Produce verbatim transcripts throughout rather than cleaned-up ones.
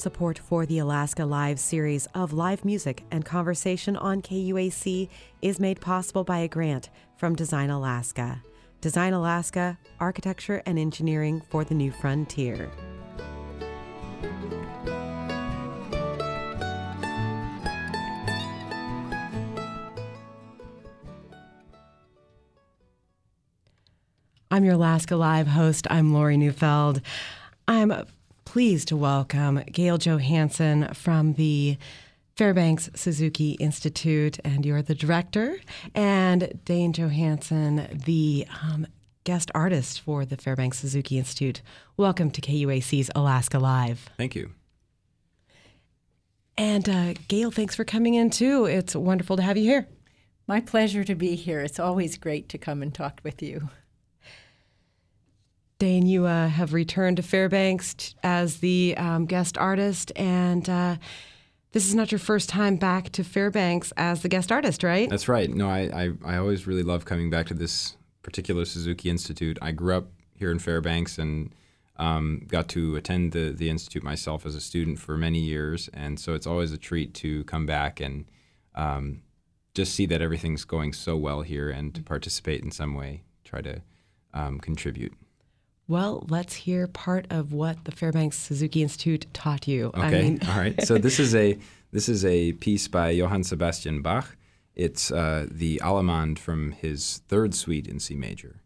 Support for the Alaska Live series of live music and conversation on K U A C is made possible by a grant from Design Alaska. Design Alaska, architecture and engineering for the new frontier. I'm your Alaska Live host. I'm Lori Neufeld. I'm pleased to welcome Gail Johansen from the Fairbanks Suzuki Institute, and you're the director, and Dane Johansen, the um, guest artist for the Fairbanks Suzuki Institute. Welcome to K U A C's Alaska Live. Thank you. And uh, Gail, thanks for coming in too. It's wonderful to have you here. My pleasure to be here. It's always great to come and talk with you. Dane, you uh, have returned to Fairbanks t- as the um, guest artist, and uh, this is not your first time back to Fairbanks as the guest artist, right? That's right. No, I, I, I always really love coming back to this particular Suzuki Institute. I grew up here in Fairbanks and um, got to attend the, the Institute myself as a student for many years, and so it's always a treat to come back and um, just see that everything's going so well here and to participate in some way, try to um, contribute. Well, let's hear part of what the Fairbanks Suzuki Institute taught you. Okay, I mean... all right. So this is a this is a piece by Johann Sebastian Bach. It's uh, the Allemande from his third suite in C major.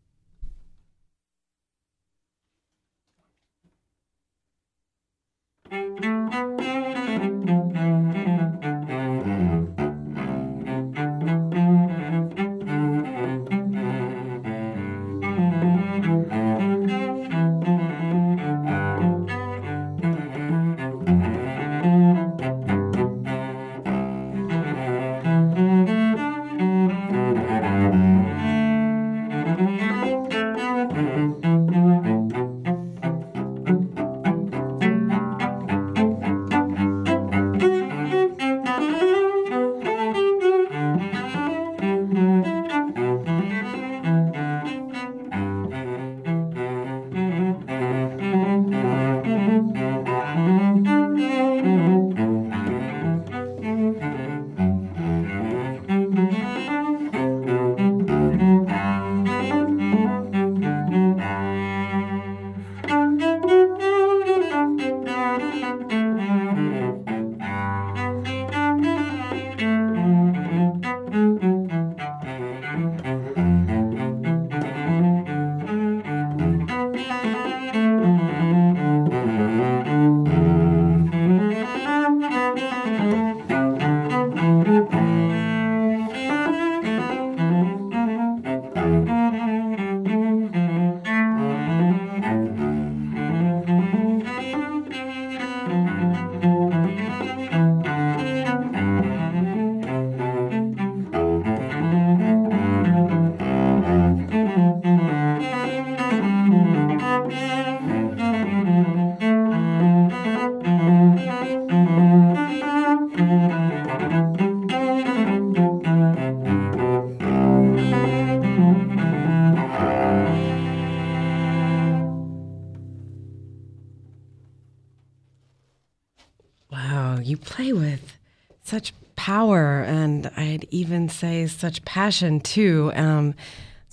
You play with such power, and I'd even say such passion too. Um, it's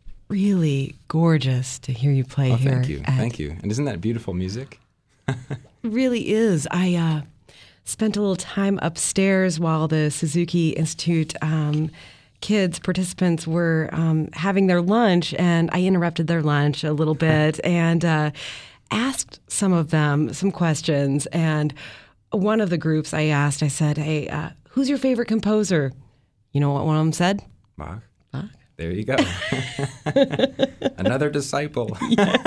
really gorgeous to hear you play oh, here. Thank you, at, thank you. And isn't that beautiful music? It really is. I uh, spent a little time upstairs while the Suzuki Institute um, kids, participants, were um, having their lunch, and I interrupted their lunch a little bit and uh, asked some of them some questions. And one of the groups I asked, I said, hey, uh, who's your favorite composer? You know what one of them said? Bach. Bach. There you go. Another disciple.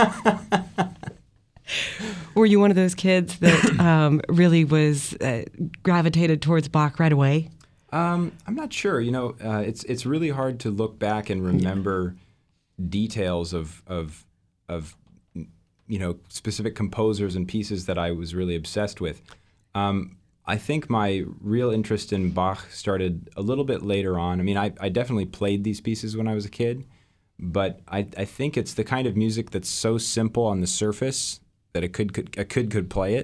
Were you one of those kids that um, really was uh, gravitated towards Bach right away? Um, I'm not sure. You know, uh, it's it's really hard to look back and remember yeah. details of of of you know specific composers and pieces that I was really obsessed with. Um, I think my real interest in Bach started a little bit later on. I mean, I, I definitely played these pieces when I was a kid, but I, I think it's the kind of music that's so simple on the surface that a kid could, a kid could play it,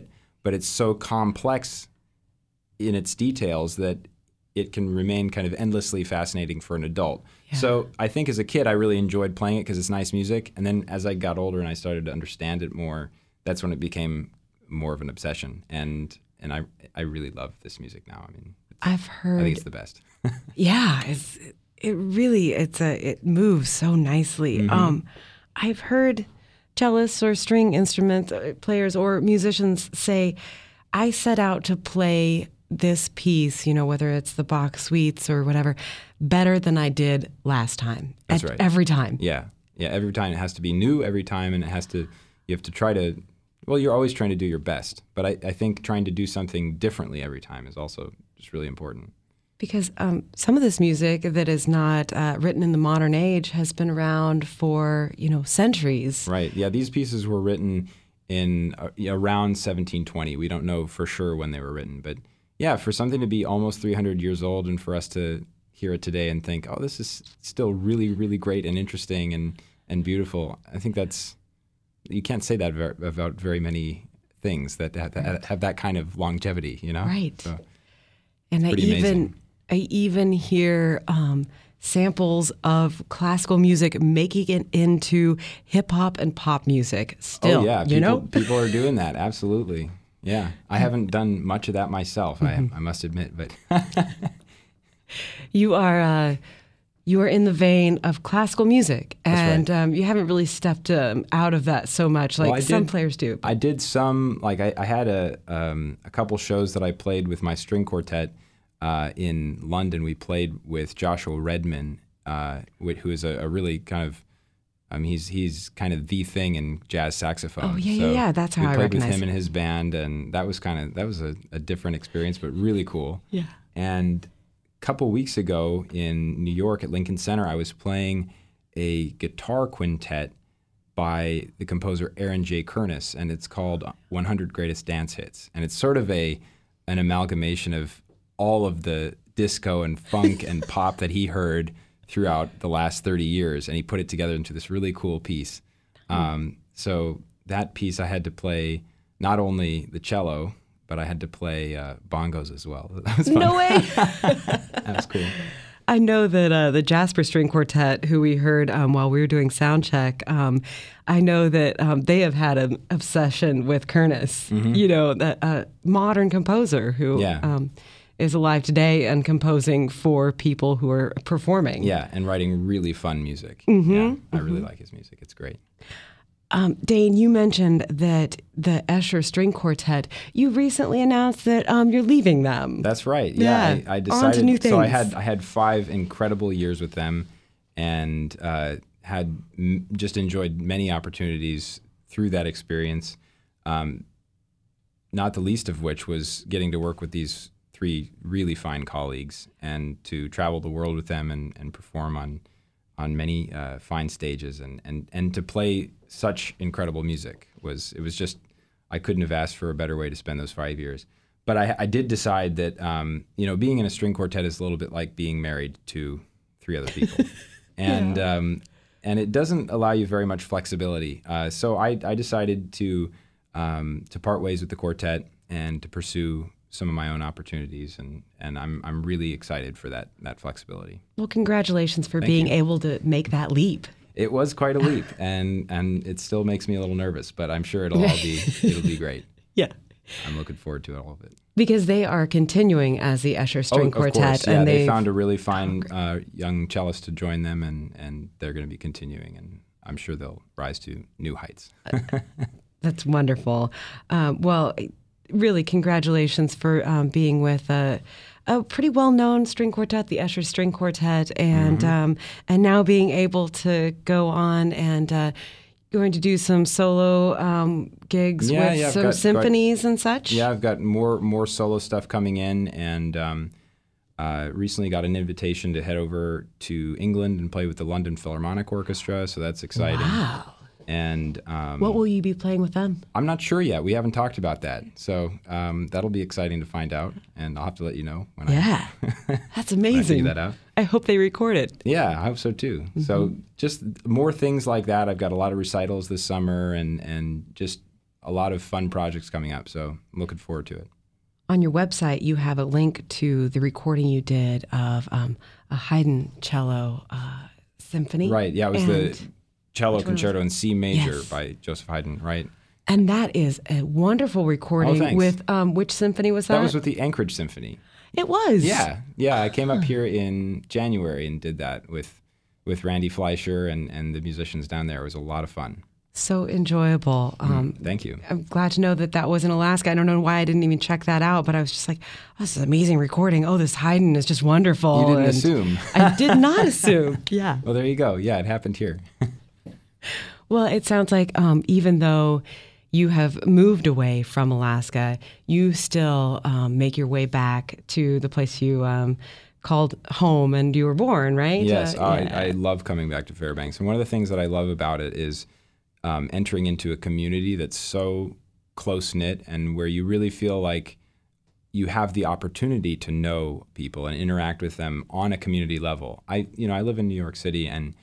but it's so complex in its details that it can remain kind of endlessly fascinating for an adult. Yeah. So I think as a kid, I really enjoyed playing it because it's nice music. And then as I got older and I started to understand it more, that's when it became more of an obsession. And and I I really love this music now. I mean, it's, I've heard. I think it's the best. Yeah, it's it really it's a it moves so nicely. Mm-hmm. Um, I've heard cellists or string instrument players or musicians say, "I set out to play this piece, you know, whether it's the Bach suites or whatever, better than I did last time." That's At- right. Every time. Yeah, yeah. Every time it has to be new. Every time, and it has to. You have to try to. Well, you're always trying to do your best, but I, I think trying to do something differently every time is also just really important. Because um, some of this music that is not uh, written in the modern age has been around for, you know, centuries. Right. Yeah. These pieces were written in uh, around seventeen twenty. We don't know for sure when they were written, but yeah, for something to be almost three hundred years old and for us to hear it today and think, oh, this is still really, really great and interesting and, and beautiful. I think that's, you can't say that ver- about very many things that have, that have that kind of longevity, you know? Right. So, and I pretty even amazing. I even hear um, samples of classical music making it into hip hop and pop music. Still, oh, yeah. you People, know, people are doing that. Absolutely. Yeah. I haven't done much of that myself, Mm-hmm. I, I must admit, but you are uh, you are in the vein of classical music, and right. um, you haven't really stepped um, out of that so much like Well, I some did- players do. I did some, like I, I had a um, a couple shows that I played with my string quartet uh, in London. We played with Joshua Redman, uh, wh- who is a, a really kind of, I mean, he's he's kind of the thing in jazz saxophone. Oh, yeah, yeah, yeah. That's how we I played with recognize him him. and his band, and that was kind of that was a, a different experience, but really cool. Yeah. And a couple weeks ago in New York at Lincoln Center, I was playing a guitar quintet by the composer Aaron J. Kernis, and it's called one hundred Greatest Dance Hits. And it's sort of a an amalgamation of all of the disco and funk and pop that he heard throughout the last thirty years, and he put it together into this really cool piece. Um, so that piece I had to play not only the cello, but I had to play uh, bongos as well. That was fun. No way. That was cool. I know that uh, the Jasper String Quartet, who we heard um, while we were doing sound check, um, I know that um, they have had an obsession with Kernis, you know, that uh, modern composer who Yeah. um, is alive today and composing for people who are performing. Yeah, and writing really fun music. Mm-hmm. Yeah, I really like his music. It's great. Um, Dane, you mentioned that the Escher String Quartet, you recently announced that um, you're leaving them. That's right. Yeah, Yeah, I, I on to decided. new So I things. had I had five incredible years with them, and uh, had m- just enjoyed many opportunities through that experience. Um, not the least of which was getting to work with these three really fine colleagues and to travel the world with them and, and perform on on many uh, fine stages and, and and to play such incredible music was it was just I couldn't have asked for a better way to spend those five years. But I, I did decide that um, you know being in a string quartet is a little bit like being married to three other people, and um, and it doesn't allow you very much flexibility. Uh, so I, I decided to um, to part ways with the quartet and to pursue some of my own opportunities, and, and I'm I'm really excited for that that flexibility. Well, congratulations for Thank being you. able to make that leap. It was quite a leap, and and it still makes me a little nervous, but I'm sure it'll all be it'll be great. Yeah. I'm looking forward to all of it. Because they are continuing as the Escher String oh, of Quartet. course, yeah. and They they've- found a really fine uh, young cellist to join them, and and they're going to be continuing, and I'm sure they'll rise to new heights. That's wonderful. Um, well, really, congratulations for um, being with a, a pretty well-known string quartet, the Escher String Quartet, and Mm-hmm. um, and now being able to go on and uh, going to do some solo um, gigs Yeah, with yeah, I've some got- got- symphonies and such. Yeah, I've got more more solo stuff coming in, and um, uh, recently got an invitation to head over to England and play with the London Philharmonic Orchestra. So that's exciting. Wow. And um, What will you be playing with them? I'm not sure yet. We haven't talked about that, so um, that'll be exciting to find out, and I'll have to let you know when Yeah, that's I, when I amazing. figure that out. I hope they record it. Yeah, I hope so too. So just more things like that. I've got a lot of recitals this summer, and and just a lot of fun projects coming up. So I'm looking forward to it. On your website, you have a link to the recording you did of um, a Haydn cello uh, symphony. Right. Yeah, it was and the cello concerto in C major Yes. by Joseph Haydn. Right. And that is a wonderful recording. Oh, thanks. With um, which symphony was that? That was with the Anchorage Symphony. It was. Yeah, yeah. I came up here in January and did that with with Randy Fleischer and, and the musicians down there. It was a lot of fun. So enjoyable. Um, Mm, thank you. I'm glad to know that that was in Alaska. I don't know why I didn't even check that out, but I was just like, oh, this is an amazing recording. Oh, this Haydn is just wonderful. You didn't And assume. I did not assume. Yeah. Well, there you go. Yeah, it happened here. Well, it sounds like um, even though you have moved away from Alaska, you still um, make your way back to the place you um, called home and you were born, right? Yes, Uh, I, yeah. I love coming back to Fairbanks. And one of the things that I love about it is um, entering into a community that's so close-knit and where you really feel like you have the opportunity to know people and interact with them on a community level. I, you know, I live in New York City, and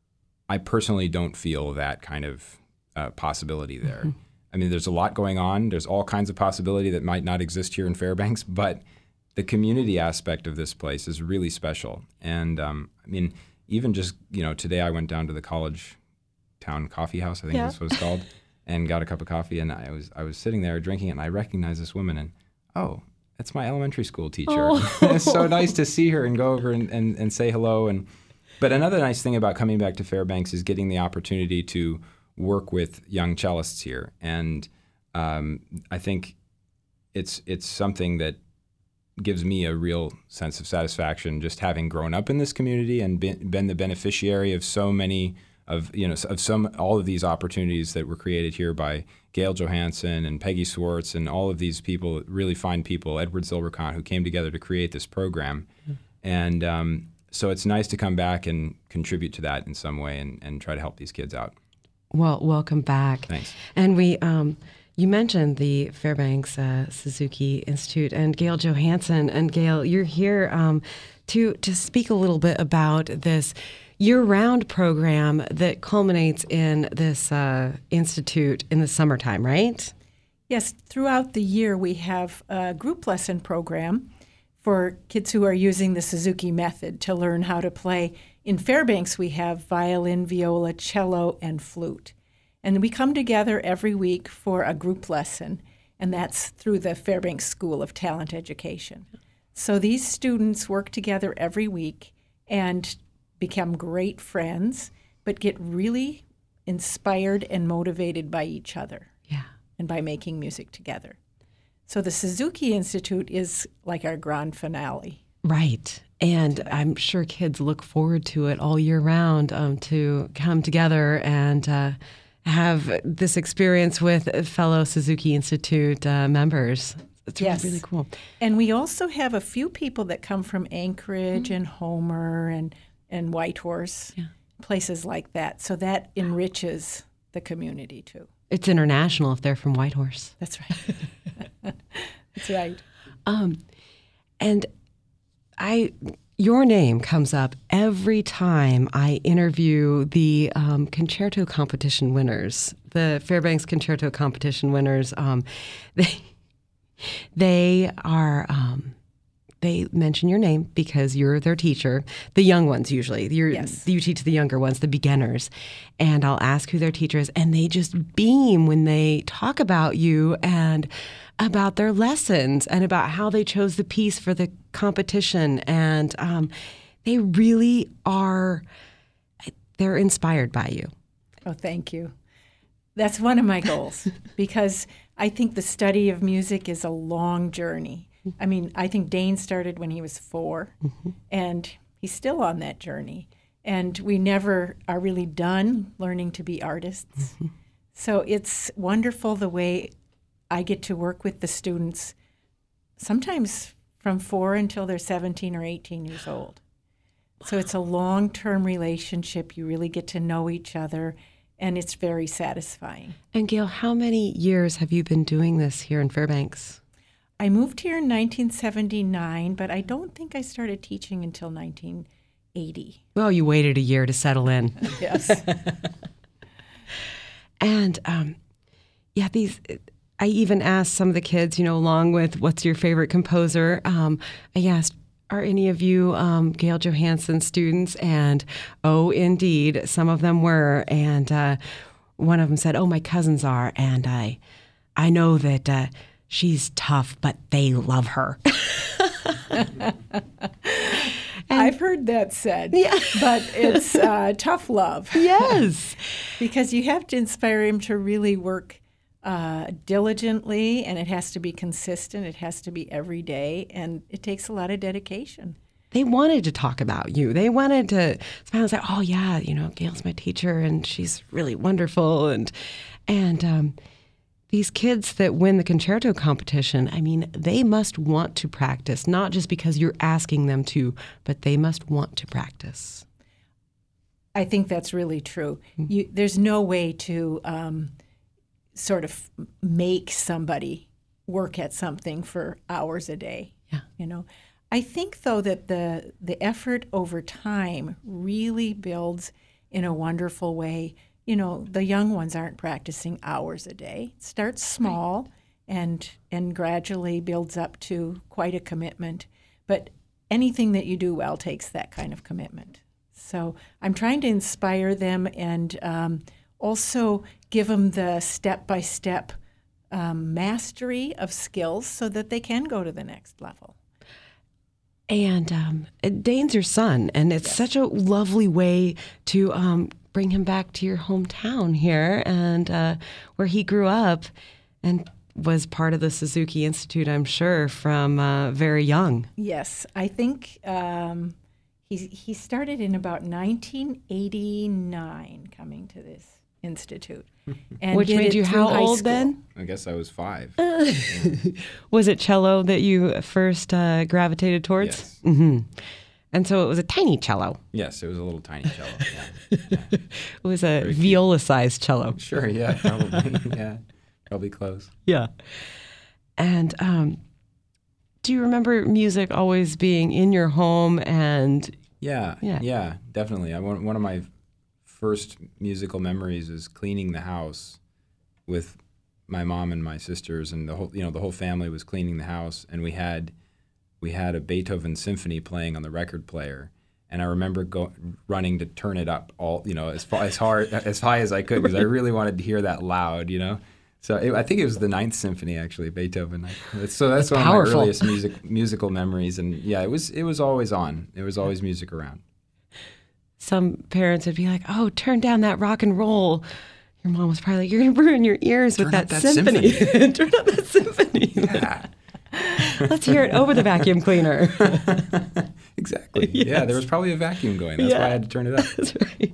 I personally don't feel that kind of uh, possibility there. Mm-hmm. I mean, there's a lot going on. There's all kinds of possibility that might not exist here in Fairbanks, but the community aspect of this place is really special. And um, I mean, even just, you know, today I went down to the College Town Coffee House, I think Yeah. that's what it's called, and got a cup of coffee. And I was I was sitting there drinking it, and I recognized this woman, and oh, that's my elementary school teacher. Oh. It's so nice to see her and go over and, and, and say hello. And but another nice thing about coming back to Fairbanks is getting the opportunity to work with young cellists here. And um, I think it's it's something that gives me a real sense of satisfaction just having grown up in this community and been, been the beneficiary of so many of, you know, of some, all of these opportunities that were created here by Gail Johansson and Peggy Swartz and all of these people, really fine people, Edward Zilberkant, who came together to create this program. Mm-hmm. And um, so it's nice to come back and contribute to that in some way and, and try to help these kids out. Well, welcome back. Thanks. And we, um, you mentioned the Fairbanks uh, Suzuki Institute and Gail Johansson. And Gail, you're here um, to to speak a little bit about this year-round program that culminates in this uh, institute in the summertime, right? Yes, throughout the year we have a group lesson program for kids who are using the Suzuki method to learn how to play. In Fairbanks, we have violin, viola, cello, and flute. And we come together every week for a group lesson, and that's through the Fairbanks School of Talent Education. So these students work together every week and become great friends, but get really inspired and motivated by each other. Yeah. And by making music together. So the Suzuki Institute is like our grand finale. Right. And I'm sure kids look forward to it all year round, um, to come together and uh, have this experience with fellow Suzuki Institute uh, members. It's Yes. really cool. And we also have a few people that come from Anchorage mm-hmm. and Homer and, and Whitehorse, yeah. places like that. So that enriches the community too. It's international if they're from Whitehorse. That's right. That's right. Um, and I, your name comes up every time I interview the um, concerto competition winners, the Fairbanks concerto competition winners. Um, they they are. Um, They mention your name because you're their teacher, the young ones usually. You're, Yes. You teach the younger ones, the beginners. And I'll ask who their teacher is, and they just beam when they talk about you and about their lessons and about how they chose the piece for the competition. And um, they really are, they're inspired by you. Oh, thank you. That's one of my goals because I think the study of music is a long journey. I mean, I think Dane started when he was four, mm-hmm. and he's still on that journey. And we never are really done learning to be artists. Mm-hmm. So it's wonderful the way I get to work with the students, sometimes from four until they're seventeen or eighteen years old. Wow. So it's a long-term relationship. You really get to know each other, and it's very satisfying. And Gail, how many years have you been doing this here in Fairbanks? I moved here in nineteen seventy-nine, but I don't think I started teaching until nineteen eighty. Well, you waited a year to settle in. Yes. And um, yeah, these. I even asked some of the kids, you know, along with what's your favorite composer. Um, I asked, are any of you um, Gail Johansson students? And oh, indeed, some of them were. And uh, one of them said, "Oh, my cousins are." And I, I know that uh, she's tough, but they love her. I've heard that said, yeah. but it's uh, tough love. Yes. Because you have to inspire him to really work uh, diligently, and it has to be consistent. It has to be every day, and it takes a lot of dedication. They wanted to talk about you. They wanted to smile and say, "Oh, yeah, you know, Gail's my teacher, and she's really wonderful." And, and um, these kids that win the concerto competition, I mean, they must want to practice, not just because you're asking them to, but they must want to practice. I think that's really true. Mm-hmm. You, there's no way to um, sort of make somebody work at something for hours a day. Yeah. You know, I think though that the the effort over time really builds in a wonderful way. You know, the young ones aren't practicing hours a day. It starts small right. and and gradually builds up to quite a commitment. But anything that you do well takes that kind of commitment. So I'm trying to inspire them and um, also give them the step-by-step um, mastery of skills so that they can go to the next level. And um, Dane's your son, and it's yes. such a lovely way to um, bring him back to your hometown here and uh, where he grew up and was part of the Suzuki Institute, I'm sure, from uh, very young. Yes, I think um, he, he started in about nineteen eighty-nine coming to this institute. And Which made you how old then? I guess I was five. Uh, yeah. Was it cello that you first uh, gravitated towards? Yes. Mm-hmm. And so it was a tiny cello. Yes, it was a little tiny cello. Yeah. Yeah. It was a viola-sized cello. Sure, yeah, probably. yeah, probably close. Yeah. And um, do you remember music always being in your home? And yeah, yeah, yeah definitely. I one of my first musical memories is cleaning the house with my mom and my sisters, and the whole you know the whole family was cleaning the house, and we had we had a Beethoven symphony playing on the record player, and I remember go, running to turn it up all you know as far as hard as high as I could because I really wanted to hear that loud, you know. So it, I think it was the Ninth Symphony actually, Beethoven. So that's, that's one powerful. of my earliest music musical memories, and yeah, it was it was always on. There was always music around. Some parents would be like, "Oh, turn down that rock and roll." Your mom was probably like, "You're going to ruin your ears turn with that, that symphony." symphony. Turn up that symphony. Yeah. Let's hear it over the vacuum cleaner. Exactly. Yes. Yeah, there was probably a vacuum going. That's yeah. why I had to turn it up. That's right.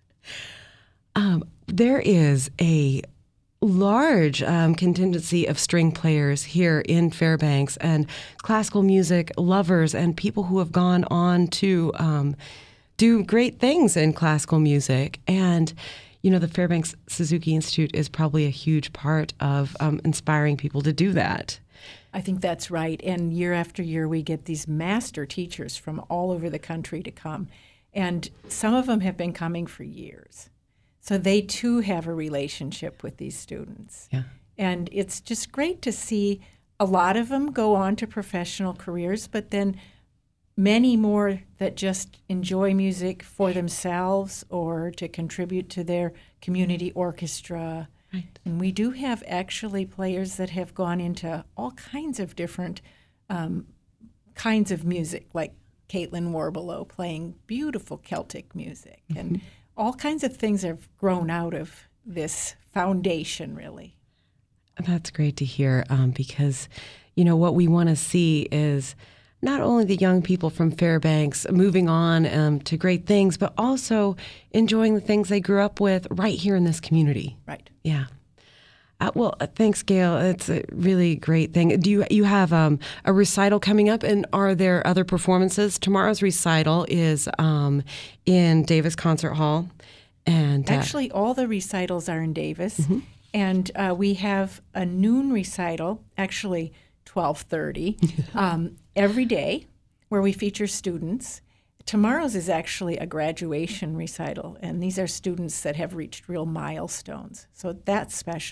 Um, there is a large um, contingency of string players here in Fairbanks and classical music lovers and people who have gone on to um, do great things in classical music. And, you know, the Fairbanks Suzuki Institute is probably a huge part of um, inspiring people to do that. I think that's right. And year after year, we get these master teachers from all over the country to come. And some of them have been coming for years. So they, too, have a relationship with these students. Yeah. And it's just great to see a lot of them go on to professional careers, but then many more that just enjoy music for themselves or to contribute to their community orchestra. Right. And we do have actually players that have gone into all kinds of different um, kinds of music, like Caitlin Warbelow playing beautiful Celtic music. Mm-hmm. And all kinds of things have grown out of this foundation, really. That's great to hear um, because, you know, what we want to see is not only the young people from Fairbanks moving on um, to great things, but also enjoying the things they grew up with right here in this community. Right. Yeah. Uh, well, uh, thanks, Gail. It's a really great thing. Do you you have um, a recital coming up, and are there other performances? Tomorrow's recital is um, in Davis Concert Hall, and uh, actually, all the recitals are in Davis, mm-hmm. and uh, we have a noon recital, actually twelve thirty, um, every day, where we feature students. Tomorrow's is actually a graduation recital, and these are students that have reached real milestones, so that's special.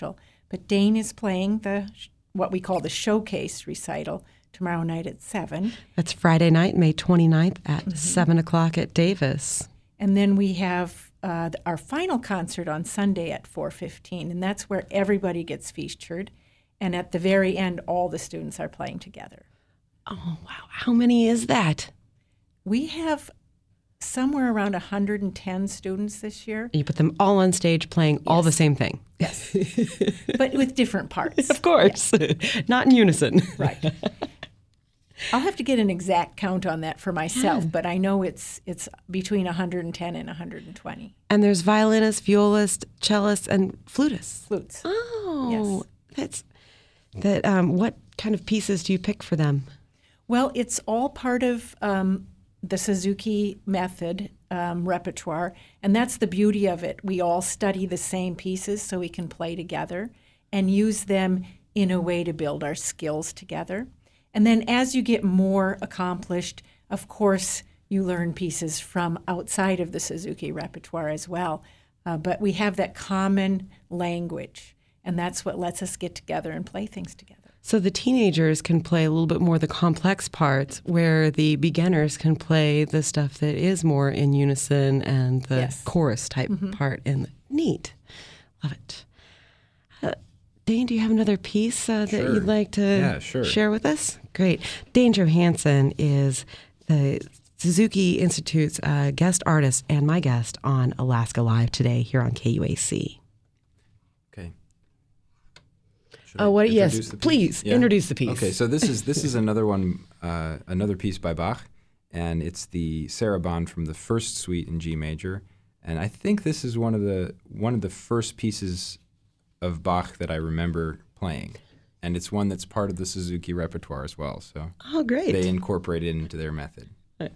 But Dane is playing the what we call the showcase recital tomorrow night at seven. That's Friday night, May twenty-ninth at mm-hmm. seven o'clock at Davis. And then we have uh, our final concert on Sunday at four fifteen, and that's where everybody gets featured. And at the very end, all the students are playing together. Oh, wow. How many is that? We have somewhere around one hundred ten students this year. You put them all on stage playing yes. all the same thing. Yes. But with different parts. Of course. Yeah. Not in unison. Right. I'll have to get an exact count on that for myself, yeah. but I know it's it's between one hundred ten and one hundred twenty. And there's violinists, violists, cellists, and flutists. Flutes. Oh. Yes. That's that. Um, what kind of pieces do you pick for them? Well, it's all part of um, the Suzuki method um, repertoire, and that's the beauty of it. We all study the same pieces so we can play together and use them in a way to build our skills together. And then as you get more accomplished, of course, you learn pieces from outside of the Suzuki repertoire as well. Uh, but we have that common language, and that's what lets us get together and play things together. So the teenagers can play a little bit more the complex parts, where the beginners can play the stuff that is more in unison and the yes. chorus type mm-hmm. part. And neat. Love it. Uh, Dane, do you have another piece uh, that sure. you'd like to yeah, sure. share with us? Great. Dane Johansen is the Suzuki Institute's uh, guest artist and my guest on Alaska Live today here on K U A C. Okay. Should oh, I what? Yes, the please yeah? introduce the piece. Okay, so this is this is another one, uh, another piece by Bach, and it's the Sarabande from the first suite in G major, and I think this is one of the one of the first pieces of Bach that I remember playing, and it's one that's part of the Suzuki repertoire as well. So oh, great! They incorporate it into their method. Nice.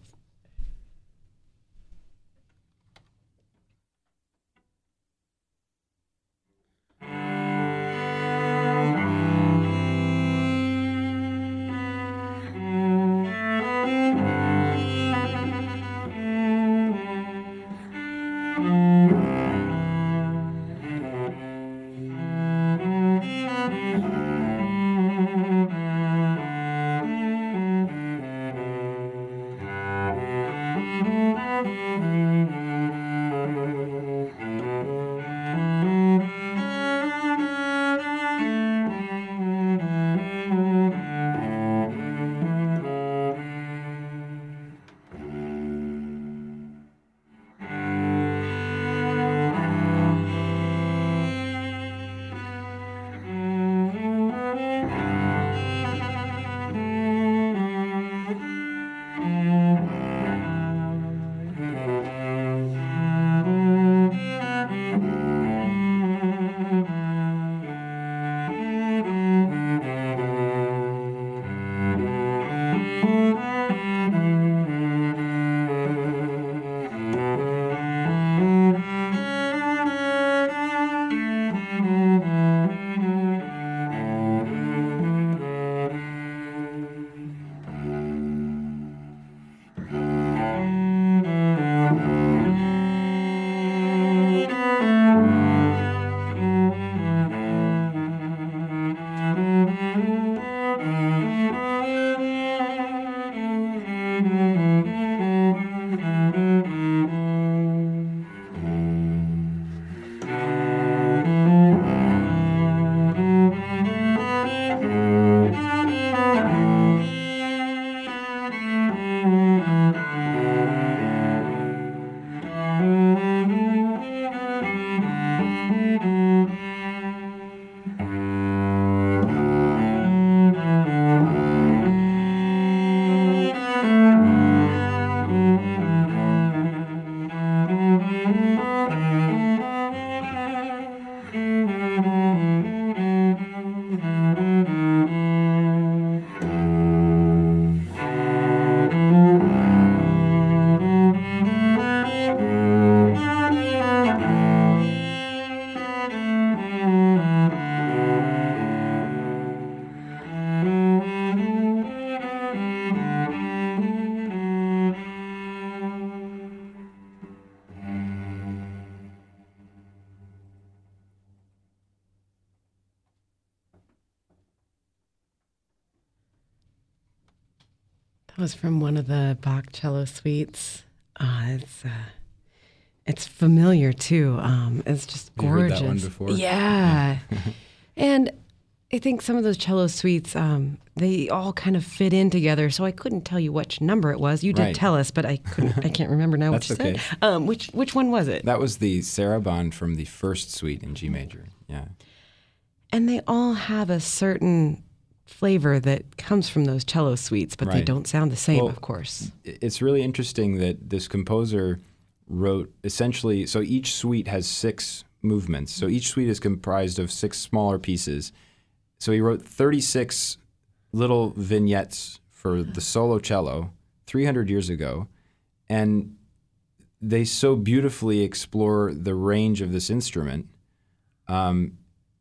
That was from one of the Bach cello suites. Uh, it's uh, it's familiar too. Um, it's just Have you gorgeous. heard that one before? Yeah, and I think some of those cello suites, um, they all kind of fit in together. So I couldn't tell you which number it was. You did Right. tell us, but I couldn't. I can't remember now what That's you okay. said. Um, which which one was it? That was the Sarabande from the first suite in G major. Yeah. And they all have a certain flavor that comes from those cello suites, but they Right. don't sound the same, Well, of course. It's really interesting that this composer wrote essentially, so each suite has six movements. So each suite is comprised of six smaller pieces. So he wrote thirty-six little vignettes for the solo cello three hundred years ago. And they so beautifully explore the range of this instrument. Um,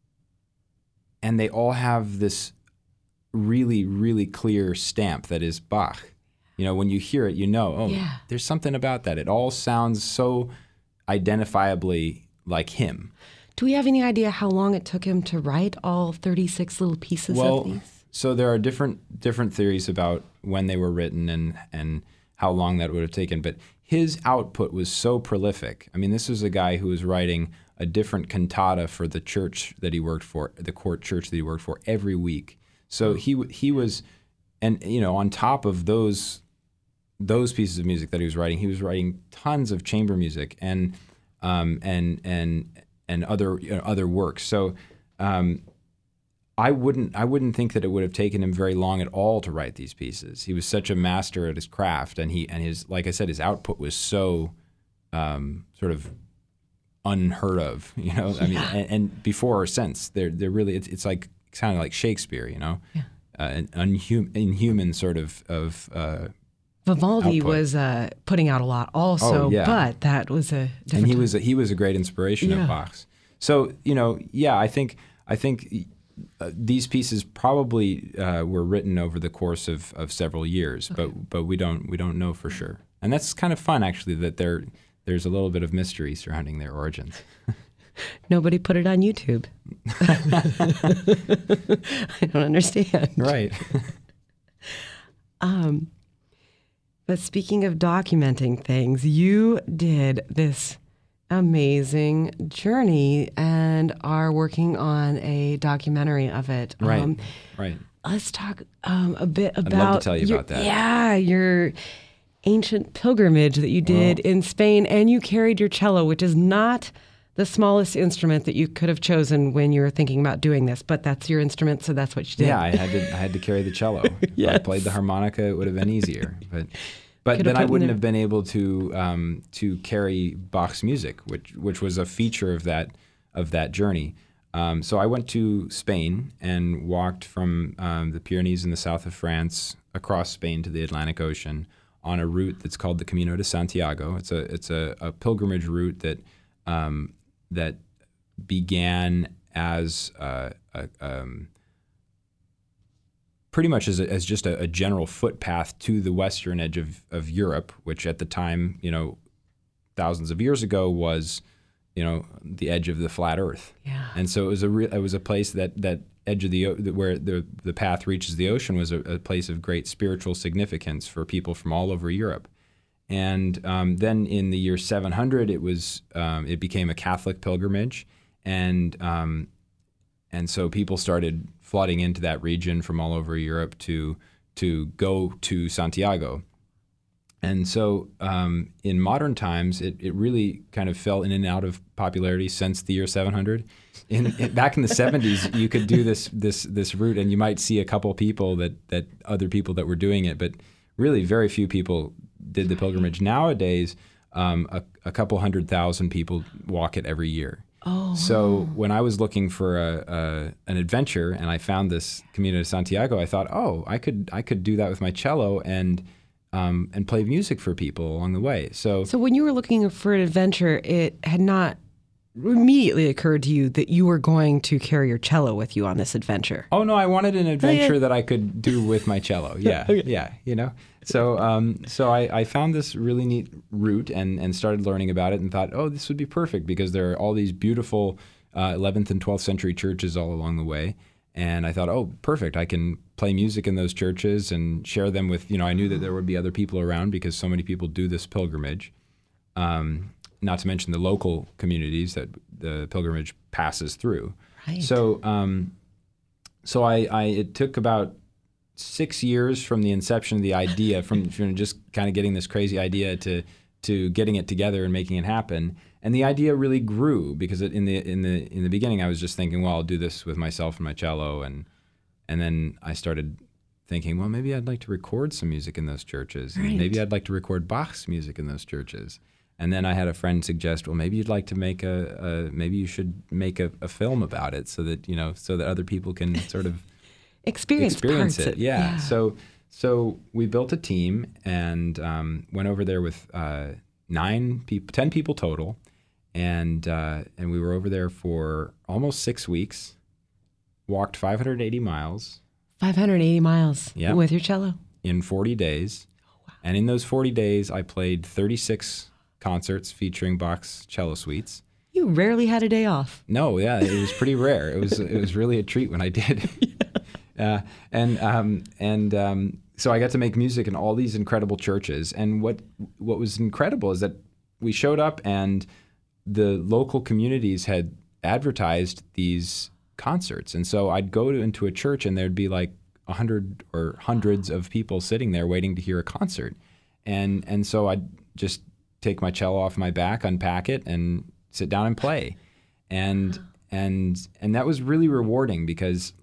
and they all have this really, really clear stamp that is Bach. You know, when you hear it, you know, oh, Yeah. there's something about that. It all sounds so identifiably like him. Do we have any idea how long it took him to write all thirty-six little pieces Well, of these? so there are different different theories about when they were written and and how long that would have taken. But his output was so prolific. I mean, this was a guy who was writing a different cantata for the church that he worked for, the court church that he worked for, every week. So he he was, and you know, on top of those those pieces of music that he was writing, he was writing tons of chamber music and um, and and and other you know, other works. So um, I wouldn't I wouldn't think that it would have taken him very long at all to write these pieces. He was such a master at his craft, and he and his like I said, his output was so um, sort of unheard of. You know, I mean, and, and before or since, they're they're really it's, it's like it's kind of like Shakespeare. You know, Yeah. uh, an unhum- inhuman sort of of. Uh, Vivaldi output. was uh, putting out a lot also, Oh, yeah. but that was a different and he time. was a, he was a great inspiration Yeah. of Bach's. So you know, yeah, I think I think uh, these pieces probably uh, were written over the course of, of several years, Okay. but but we don't we don't know for sure. And that's kind of fun actually that there there's a little bit of mystery surrounding their origins. Nobody put it on YouTube. I don't understand. Right. Um, but speaking of documenting things, you did this amazing journey and are working on a documentary of it. Right. Um, Right. let's talk um, a bit love to about tell you your, about that. Yeah, your ancient pilgrimage that you did Well- in Spain, and you carried your cello, which is not the smallest instrument that you could have chosen when you were thinking about doing this, but that's your instrument, so that's what you did. Yeah, I had to I had to carry the cello. If I Yes. played the harmonica, it would have been easier. But but Could have then I put in wouldn't there- have been able to um, to carry Bach's music, which which was a feature of that of that journey. Um, so I went to Spain and walked from um, the Pyrenees in the south of France across Spain to the Atlantic Ocean on a route that's called the Camino de Santiago. It's a it's a, a pilgrimage route that um, that began as uh, a, um, pretty much as, a, as just a, a general footpath to the western edge of, of Europe, which at the time, you know, thousands of years ago was, you know, the edge of the flat Earth. Yeah. And so it was a re- it was a place that that edge of the o- where the the path reaches the ocean was a, a place of great spiritual significance for people from all over Europe. And um, then in the year seven hundred, it was um, it became a Catholic pilgrimage, and um, and so people started flooding into that region from all over Europe to to go to Santiago. And so um, in modern times, it, it really kind of fell in and out of popularity since the year seven hundred. In, in back in the seventies, you could do this this this route, and you might see a couple people that that other people that were doing it, but really very few people did the pilgrimage. Nowadays, um, a, a couple hundred thousand people walk it every year. Oh, So when I was looking for a, a an adventure and I found this Camino de Santiago, I thought, oh, I could I could do that with my cello and um, and play music for people along the way. So So when you were looking for an adventure, it had not immediately occurred to you that you were going to carry your cello with you on this adventure. oh no, I wanted an adventure that I could do with my cello. Yeah, Okay. yeah, you know. So um, so I, I found this really neat route and and started learning about it and thought, oh, this would be perfect because there are all these beautiful uh, eleventh and twelfth century churches all along the way. And I thought, oh, perfect. I can play music in those churches and share them with, you know, I knew that there would be other people around because so many people do this pilgrimage. Um, not to mention the local communities that the pilgrimage passes through. Right. So, um, so I, I, it took about six years from the inception of the idea, from, from just kind of getting this crazy idea to to getting it together and making it happen. And the idea really grew because it, in the in the in the beginning I was just thinking, well, I'll do this with myself and my cello, and and then I started thinking, well, maybe I'd like to record some music in those churches. Right. And maybe I'd like to record Bach's music in those churches. And then I had a friend suggest, well, maybe you'd like to make a, a maybe you should make a, a film about it, so that you know, so that other people can sort of experience, experience parts it. of- Yeah. So so we built a team and um, went over there with uh, nine people, ten people total, and uh, and we were over there for almost six weeks. Walked five hundred eighty miles five hundred eighty miles Yeah. with your cello. in forty days, and in those forty days, I played thirty-six concerts featuring Bach's cello suites. You rarely had a day off. No, yeah, it was pretty rare. It was it was really a treat when I did. Uh, and um, and um, so I got to make music in all these incredible churches. And what what was incredible is that we showed up and the local communities had advertised these concerts. And so I'd go to, into a church and there'd be like a hundred or hundreds of people sitting there waiting to hear a concert. And and so I'd just take my cello off my back, unpack it, and sit down and play. And and and that was really rewarding because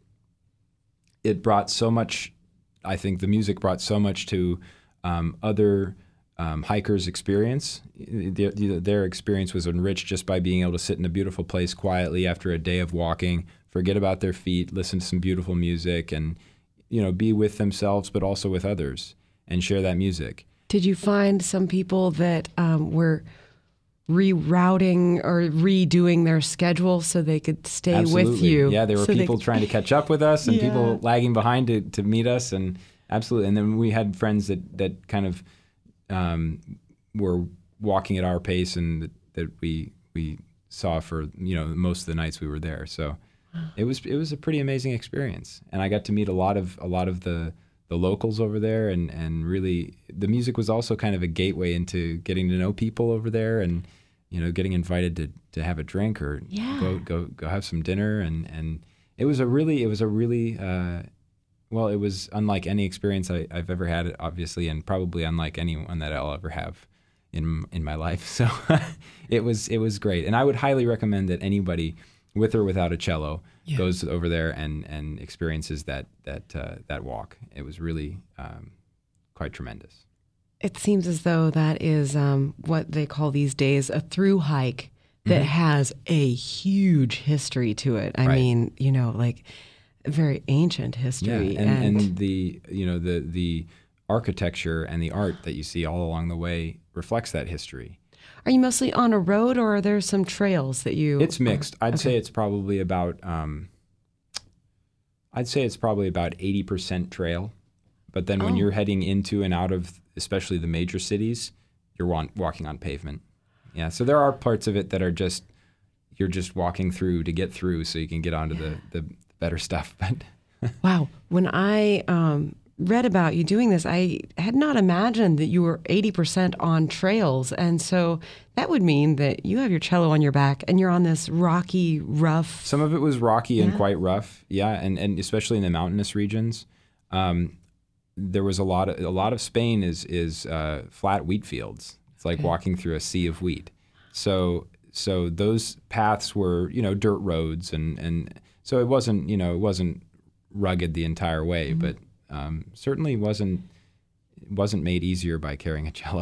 it brought so much, I think the music brought so much to um, other um, hikers' experience. Their, their experience was enriched just by being able to sit in a beautiful place quietly after a day of walking, forget about their feet, listen to some beautiful music, and you know, be with themselves but also with others and share that music. Did you find some people that um, were rerouting or redoing their schedule so they could stay Absolutely. with you? Yeah, there were So they people could- trying to catch up with us and Yeah. people lagging behind to, to meet us, and absolutely. And then we had friends that, that kind of um, were walking at our pace and that, that we we saw for, you know, most of the nights we were there. So it was it was a pretty amazing experience, and I got to meet a lot of a lot of the the locals over there, and and really the music was also kind of a gateway into getting to know people over there, and you know, getting invited to, to have a drink or Yeah. go go go have some dinner, and, and it was a really it was a really uh, well, it was unlike any experience I, I've ever had, obviously, and probably unlike anyone that I'll ever have in in my life. So it was it was great, and I would highly recommend that anybody, with or without a cello, Yeah. goes over there and, and experiences that that uh, that walk. It was really um, quite tremendous. It seems as though that is um, what they call these days a through hike that has a huge history to it. I Right. mean, you know, like a very ancient history. Yeah, and, and the you know the the architecture and the art that you see all along the way reflects that history. Are you mostly on a road, or are there some trails that you? It's mixed. I'd Okay. say it's probably about um, I'd say it's probably about eighty percent trail, but then when Oh. you're heading into and out of especially the major cities, you're wa- walking on pavement. Yeah, so there are parts of it that are just you're just walking through to get through, so you can get onto the the better stuff. But Wow. When I um, read about you doing this, I had not imagined that you were eighty percent on trails. And so that would mean that you have your cello on your back and you're on this rocky, rough. some of it was rocky and Yeah. quite rough. Yeah, and, and especially in the mountainous regions. Um, there was a lot of a lot of Spain is is uh, flat wheat fields. It's like Okay. walking through a sea of wheat. So so those paths were, you know, dirt roads, and, and so it wasn't, you know, it wasn't rugged the entire way, Mm-hmm. but um, certainly wasn't wasn't made easier by carrying a cello.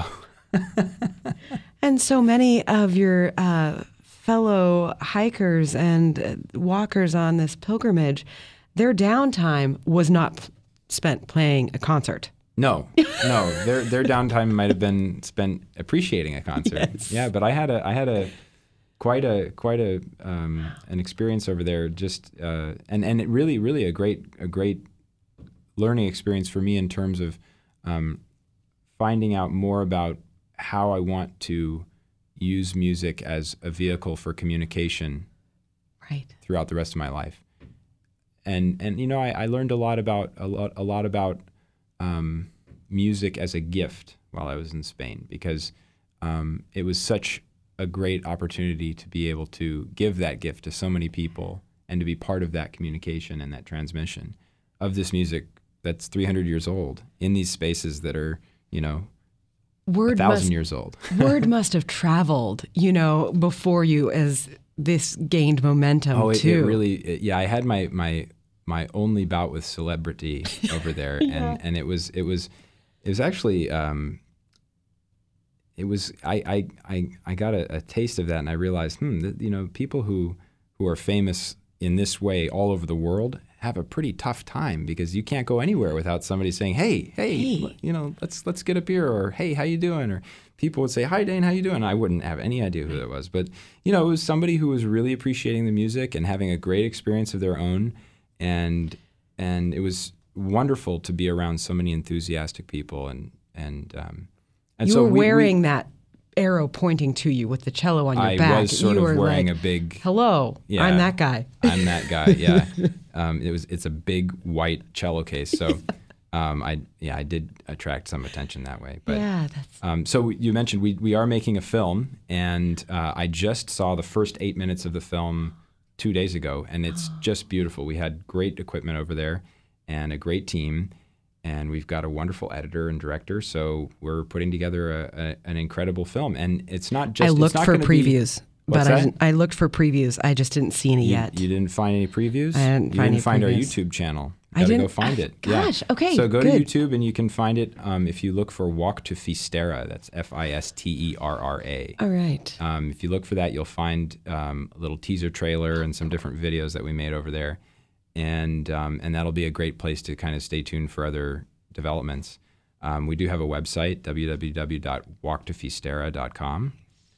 And so many of your uh, fellow hikers and uh, walkers on this pilgrimage, their downtime was not p- spent playing a concert. No, no, their their downtime might have been spent appreciating a concert. Yes. Yeah, but I had a I had a quite a quite a um, an experience over there. Just uh, and and it really really a great a great learning experience for me in terms of um, finding out more about how I want to use music as a vehicle for communication Right. throughout the rest of my life. and and you know, I, I learned a lot about a lot a lot about um, music as a gift while I was in Spain, because um, it was such a great opportunity to be able to give that gift to so many people and to be part of that communication and that transmission of this music that's three hundred years old in these spaces that are, you know, Word a thousand must, years old. Word must have traveled, you know, before you as this gained momentum oh, it, too. it really, it, yeah. I had my my my only bout with celebrity over there, Yeah. and and it was it was it was actually um, it was I I I, I got a, a taste of that, and I realized, hmm, that, you know, people who who are famous in this way all over the world have a pretty tough time, because you can't go anywhere without somebody saying, hey, hey, Hey. you know, let's let's get a beer, or hey, how you doing? Or people would say, hi, Dane, how you doing? I wouldn't have any idea who it was. But, you know, it was somebody who was really appreciating the music and having a great experience of their own. And and it was wonderful to be around so many enthusiastic people. And, and, um, and you so were we- we- wearing that arrow pointing to you with the cello on your I back. was sort you of were wearing like, a big... hello, Yeah. I'm that guy. I'm that guy. Yeah, um, it was. It's a big white cello case, so um, I yeah I did attract some attention that way. But yeah, that's um, so you mentioned we we are making a film, and uh, I just saw the first eight minutes of the film two days ago, and it's just beautiful. We had great equipment over there, and a great team, and we've got a wonderful editor and director. So we're putting together a, a, an incredible film, and it's not just. I it's looked not for gonna be- previews, What's but I that? didn't, I looked for previews. I just didn't see any You, yet. you didn't find any previews? I didn't you find didn't any find our previews. YouTube channel. I Gotta go didn't- find I- it. Yeah. gosh, okay, So go good. to YouTube and you can find it um, if you look for Walk to Fistera. That's F I S T E R R A. All right. Um, if you look for that, you'll find um, a little teaser trailer and some different videos that we made over there. And um, and that'll be a great place to kind of stay tuned for other developments. Um, we do have a website, w w w dot walk to fistera dot com.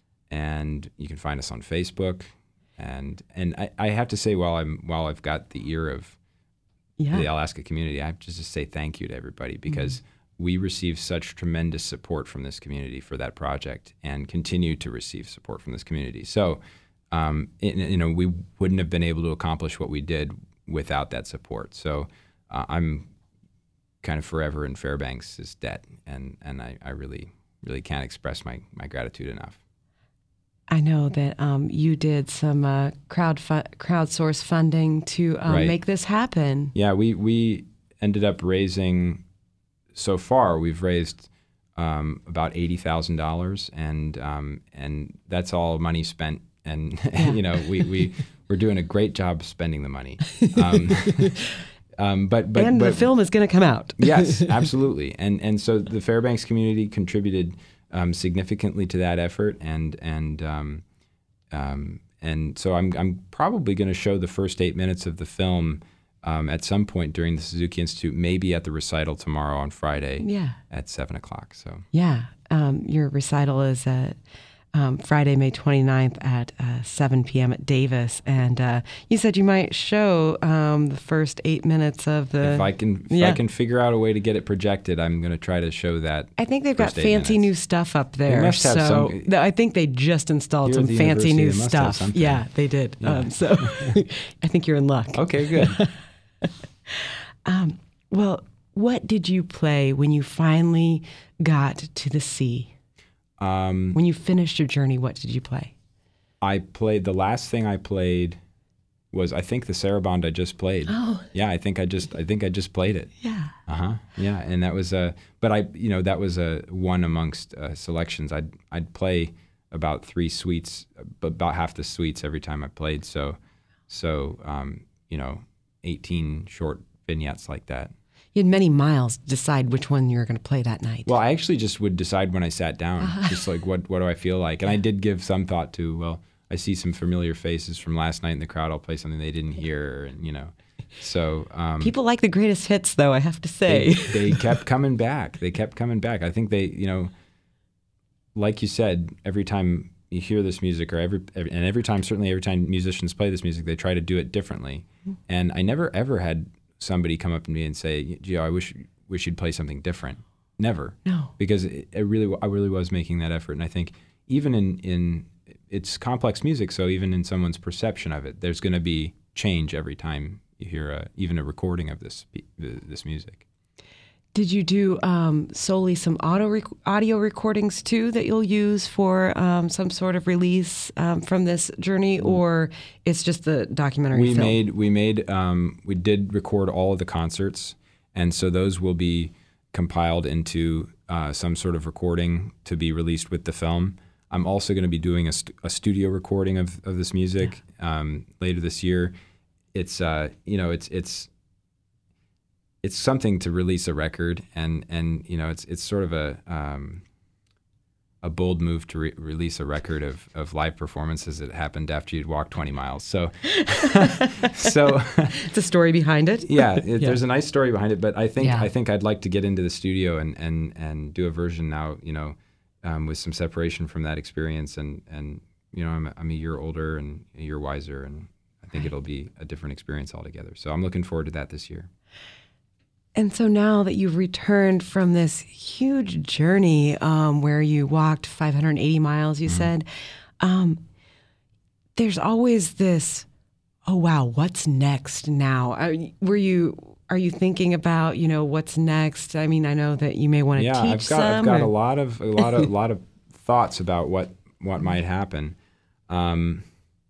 And you can find us on Facebook. And and I, I have to say, while I'm while I've got the ear of Yeah. the Alaska community, I have to just say thank you to everybody, because we receive such tremendous support from this community for that project, and continue to receive support from this community. So, um, it, you know, we wouldn't have been able to accomplish what we did without that support. So, uh, I'm kind of forever in Fairbanks' debt, and and I, I really really can't express my my gratitude enough. I know that um, you did some uh, crowd fu- crowdsource funding to um, Right. make this happen. Yeah, we we ended up raising. So far, we've raised um, about eighty thousand dollars, and um, and that's all money spent. And you know, we we we're doing a great job spending the money. Um, um, but but and but the film is going to come out. yes, absolutely. And and so the Fairbanks community contributed um, significantly to that effort, and and um, um, and so I'm I'm probably going to show the first eight minutes of the film um, at some point during the Suzuki Institute, maybe at the recital tomorrow on Friday Yeah. at seven o'clock. So Yeah. Um, your recital is at um, Friday, May twenty-ninth at uh, seven p.m. at Davis. And uh, you said you might show um, the first eight minutes of the... if I can if yeah. I can figure out a way to get it projected, I'm going to try to show that. I think they've got first eight fancy minutes. new stuff up there. must have so some- th- I think they just installed Here at some the fancy university, new they must have stuff. something. Yeah, they did. Yeah. Um, so I think you're in luck. Okay, good. Well, what did you play when you finally got to the sea? Um, When you finished your journey, what did you play? I played the last thing I played was I think the Sarabande I just played. Oh. Yeah, I think I just I think I just played it. Yeah. Uh huh. Yeah, and that was a but I you know that was a one amongst uh, selections. I'd I'd play about three suites, about half the suites every time I played. So so um, you know, eighteen short vignettes like that. You had many miles to decide which one you were going to play that night. Well, I actually just would decide when I sat down, just like what what do I feel like, and I did give some thought to well. I see some familiar faces from last night in the crowd. I'll play something they didn't hear, and you know, so um, People like the greatest hits, though, I have to they, say. they kept coming back. They kept coming back. I think they, you know, like you said, every time you hear this music, or every, every and every time, certainly every time musicians play this music, they try to do it differently. And I never ever had somebody come up to me and say, "Gio, I wish wish you'd play something different." Never. No. Because it, it really, I really was making that effort, and I think even in in it's complex music, so even in someone's perception of it, there's going to be change every time you hear a, even a recording of this this music. Did you do um, solely some audio rec- audio recordings too that you'll use for um, some sort of release um, from this journey, or it's just the documentary We film? made we made um, we did record all of the concerts, and so those will be compiled into uh, some sort of recording to be released with the film. I'm also going to be doing a, st- a studio recording of, of this music um, later this year. It's uh, you know it's it's. It's something to release a record, and, and you know it's it's sort of a um, a bold move to re- release a record of, of live performances that happened after you'd walked twenty miles. So, so it's a story behind it. yeah, it, Yeah. there's a nice story behind it. But I think Yeah. I think I'd like to get into the studio and and, and do a version now. You know, um, with some separation from that experience, and, and you know I'm I'm a year older and a year wiser, and I think it'll be a different experience altogether. So I'm looking forward to that this year. And so now that you've returned from this huge journey um, where you walked five hundred eighty miles, you mm-hmm. said, um, there's always this, oh, wow, what's next now? I, were you, are you thinking about, you know, what's next? I mean, I know that you may want to yeah, teach I've got, some. I've got or... a lot of, a lot of, a lot of thoughts about what, what might happen. Um,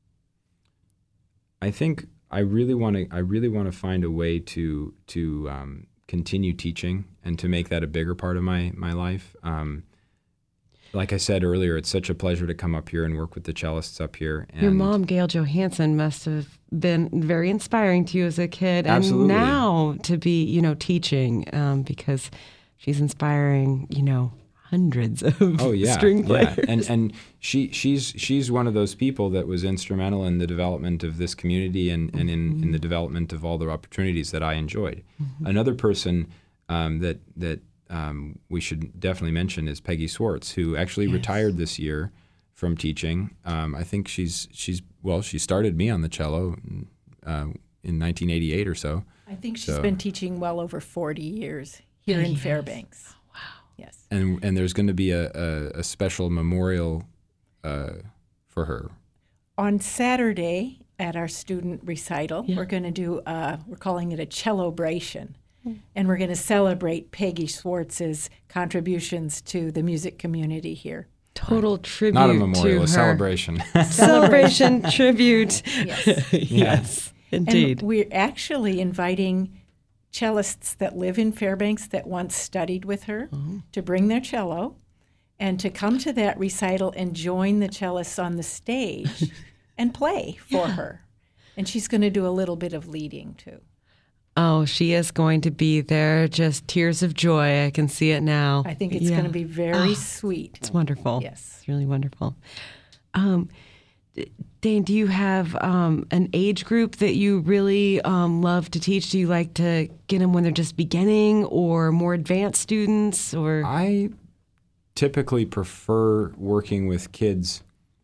I think I really want to, I really want to find a way to, to, um, continue teaching and to make that a bigger part of my my life. Um, like I said earlier, it's such a pleasure to come up here and work with the cellists up here. And your mom, Gail Johansson, must have been very inspiring to you as a kid, absolutely. And now to be, you know, teaching um, because she's inspiring, you know, hundreds of oh, yeah, string players. Yeah. And and she she's she's one of those people that was instrumental in the development of this community and, and in, mm-hmm. in the development of all the opportunities that I enjoyed. Mm-hmm. Another person um, that that um, we should definitely mention is Peggy Swartz, who actually yes. retired this year from teaching. Um, I think she's she's well, she started me on the cello uh, in nineteen eighty-eight or so. I think she's so. been teaching well over forty years here in yes. Fairbanks. Yes. And and there's going to be a, a, a special memorial uh, for her. On Saturday at our student recital, yeah. we're going to do, uh, we're calling it a celebration. Mm. And we're going to celebrate Peggy Swartz's contributions to the music community here. Total tribute Not a memorial, to a her. celebration. Celebration, tribute. Yes. Yes, indeed. And we're actually inviting cellists that live in Fairbanks that once studied with her oh. to bring their cello and to come to that recital and join the cellists on the stage and play for yeah. her. And she's going to do a little bit of leading, too. Oh, she is going to be there. Just tears of joy. I can see it now. I think it's yeah. going to be very oh, sweet. It's wonderful. Yes. It's really wonderful. Um, Dane, do you have um, an age group that you really um, love to teach? Do you like to get them when they're just beginning or more advanced students? Or I typically prefer working with kids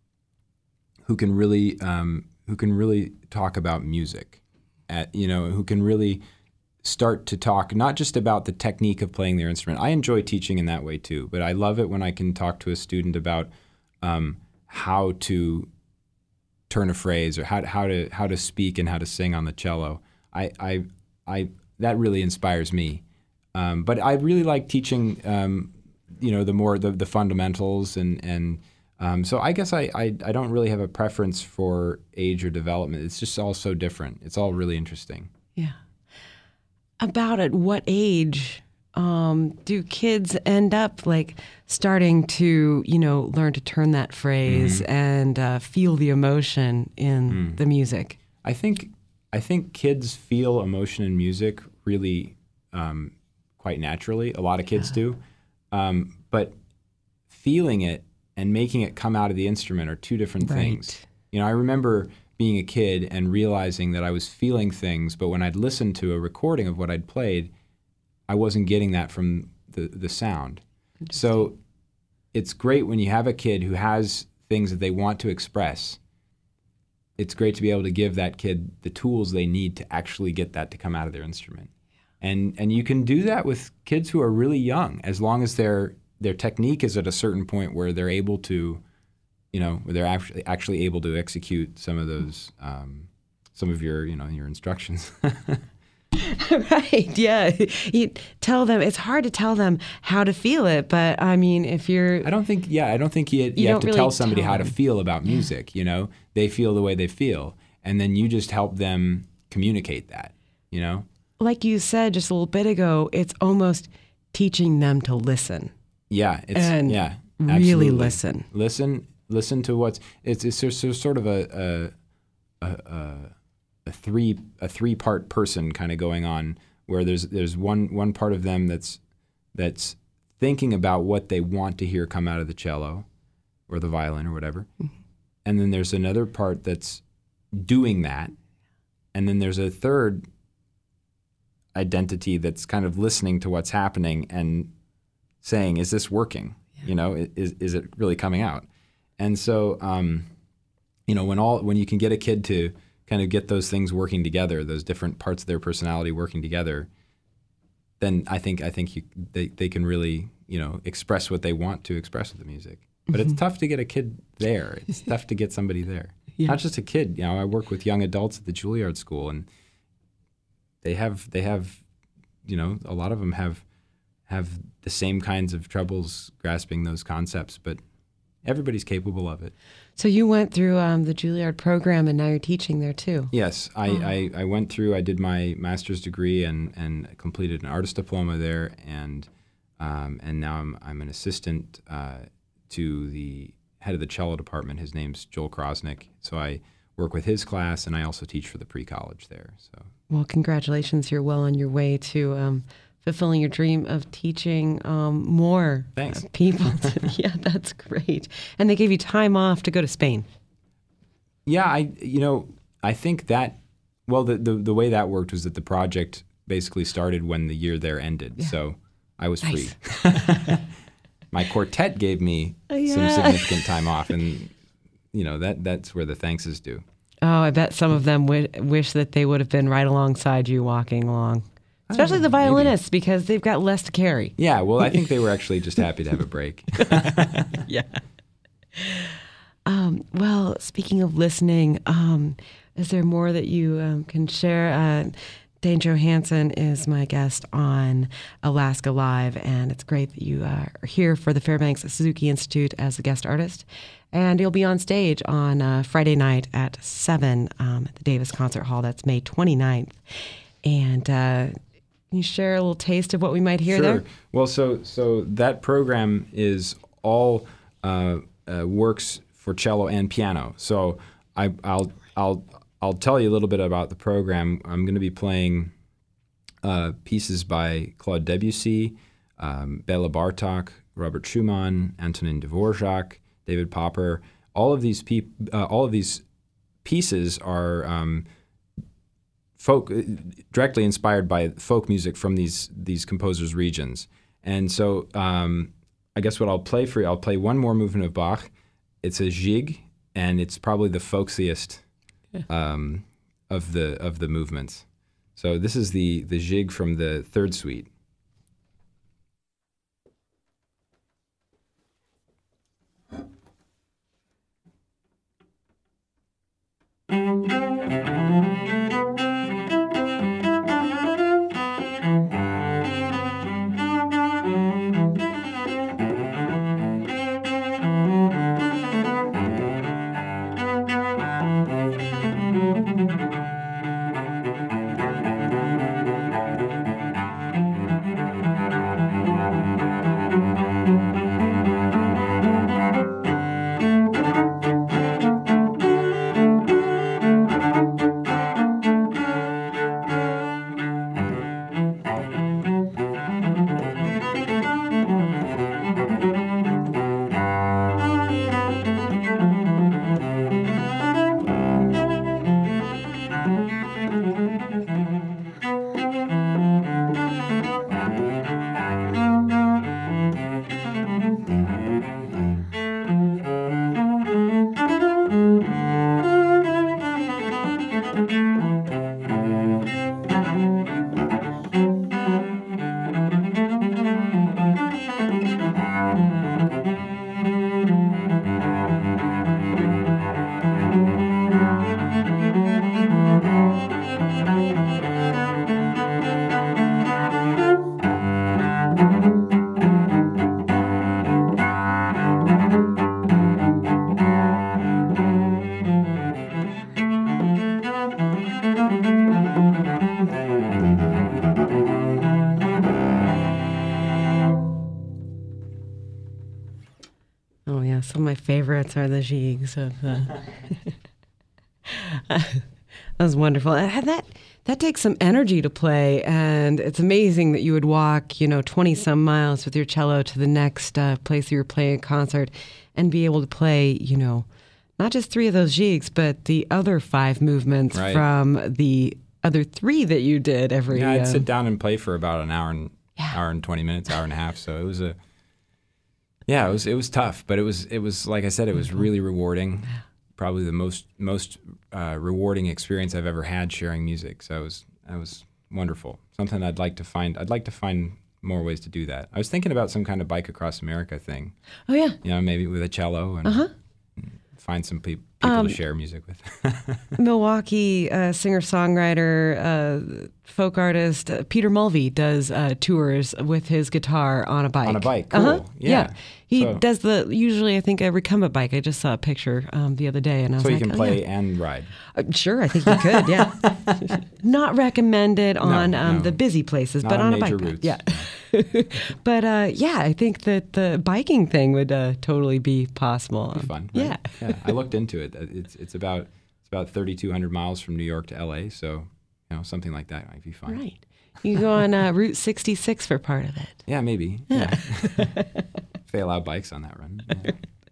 who can really um, who can really talk about music, at, you know, who can really start to talk not just about the technique of playing their instrument. I enjoy teaching in that way too, but I love it when I can talk to a student about um, how to turn a phrase or how to, how to how to speak and how to sing on the cello. I I, I that really inspires me. Um, but I really like teaching, um, you know, the more the, the fundamentals and and um, so I guess I, I I don't really have a preference for age or development. It's just all so different. It's all really interesting. Yeah. About at what age um, do kids end up like starting to, you know, learn to turn that phrase mm-hmm. and uh, feel the emotion in mm. the music? I think I think kids feel emotion in music really um, quite naturally. A lot of kids yeah. do, um, but feeling it and making it come out of the instrument are two different right. things. You know, I remember being a kid and realizing that I was feeling things, but when I'd listened to a recording of what I'd played, I wasn't getting that from the, the sound. So it's great when you have a kid who has things that they want to express. It's great to be able to give that kid the tools they need to actually get that to come out of their instrument. Yeah. And and you can do that with kids who are really young, as long as their their technique is at a certain point where they're able to, you know, where they're actually actually able to execute some of those um, some of your, you know, your instructions. Right. Yeah. You tell them, it's hard to tell them how to feel it, but I mean, if you're... I don't think, yeah, I don't think you, you, You have don't to really tell somebody tell how to them. feel about music, you know? They feel the way they feel. And then you just help them communicate that, you know? Like you said just a little bit ago, it's almost teaching them to listen. Yeah, it's, And yeah. really absolutely. listen. Listen, listen to what's, it's, it's sort of sort of a, a, a, a, a three, a three part person kind of going on, where there's, there's one, one part of them that's, that's thinking about what they want to hear come out of the cello or the violin or whatever. Mm-hmm. And then there's another part that's doing that. And then there's a third identity that's kind of listening to what's happening and saying, is this working? Yeah. You know, is, is it really coming out? And so, um, you know, when all, when you can get a kid to kind of get those things working together, those different parts of their personality working together, then I think I think you, they they can really, you know, express what they want to express with the music. But mm-hmm. it's tough to get a kid there. It's tough to get somebody there. Yeah. Not just a kid. You know, I work with young adults at the Juilliard School, and they have they have, you know, a lot of them have have the same kinds of troubles grasping those concepts, but everybody's capable of it. So you went through um, the Juilliard program, and now you're teaching there too. Yes, I, oh. I, I went through, I did my master's degree and, and completed an artist diploma there, and um, and now I'm I'm an assistant uh, to the head of the cello department. His name's Joel Krosnick. So I work with his class, and I also teach for the pre-college there. So well, congratulations! You're well on your way to um, fulfilling your dream of teaching um, more Thanks. Uh, people. To, yeah, that's great. And they gave you time off to go to Spain. Yeah, I you know I think that well the the, the way that worked was that the project basically started when the year there ended. Yeah. So I was nice. free. My quartet gave me yeah. some significant time off, and you know that that's where the thanks is due. Oh, I bet some of them w- wish that they would have been right alongside you walking along. Especially the violinists, maybe. Because they've got less to carry. Yeah, well, I think they were actually just happy to have a break. Yeah. Um, well, speaking of listening, um, is there more that you um, can share? Uh, Dane Johansen is my guest on Alaska Live, and it's great that you uh, are here for the Fairbanks Suzuki Institute as a guest artist. And you'll be on stage on uh, Friday night at seven um, at the Davis Concert Hall. That's May twenty-ninth. And uh, can you share a little taste of what we might hear sure. there? Well, so so that program is all uh, uh, works for cello and piano. So I, I'll I'll I'll tell you a little bit about the program. I'm going to be playing uh, pieces by Claude Debussy, um, Bela Bartok, Robert Schumann, Antonin Dvorak, David Popper. All of these peop- uh, all of these pieces are um, folk directly inspired by folk music from these these composers' regions. And so um, I guess what I'll play for you, I'll play one more movement of Bach. It's a jig, and it's probably the folksiest um, of the of the movements. So this is the the jig from the third suite. some of my favorites are the jigs. Of, uh, that was wonderful. And that that takes some energy to play, and it's amazing that you would walk, you know, twenty some miles with your cello to the next uh, place you were playing a concert, and be able to play, you know, not just three of those jigs, but the other five movements Right. from the other three that you did every. Yeah, I'd uh, sit down and play for about an hour and Yeah. hour and twenty minutes, hour and a half. So it was a, yeah, it was it was tough, but it was it was like I said, it was really rewarding. Probably the most most uh, rewarding experience I've ever had sharing music. So it was that was wonderful. Something I'd like to find. I'd like to find more ways to do that. I was thinking about some kind of bike across America thing. Oh yeah. You know, maybe with a cello and, Uh-huh. and find some pe- people Um, to share music with. Milwaukee uh, singer-songwriter, uh, folk artist uh, Peter Mulvey does uh, tours with his guitar on a bike. On a bike, cool. Uh-huh. Yeah. He So- does the usually I think a recumbent bike. I just saw a picture um, the other day, and I was So you like, can oh, play yeah. and ride. Uh, sure, I think you could. Yeah, not recommended on No, um, no. the busy places, Not but on on a major bike. path. routes. Yeah, but uh, yeah, I think that the biking thing would uh, totally be possible. Be fun. Right? Yeah. yeah. I looked into it. It's it's about it's about thirty-two hundred miles from New York to L A. So you know something like that might be fun. Right. You go on uh, Route sixty-six for part of it. Yeah, maybe. Yeah. If they allow bikes on that run. Yeah.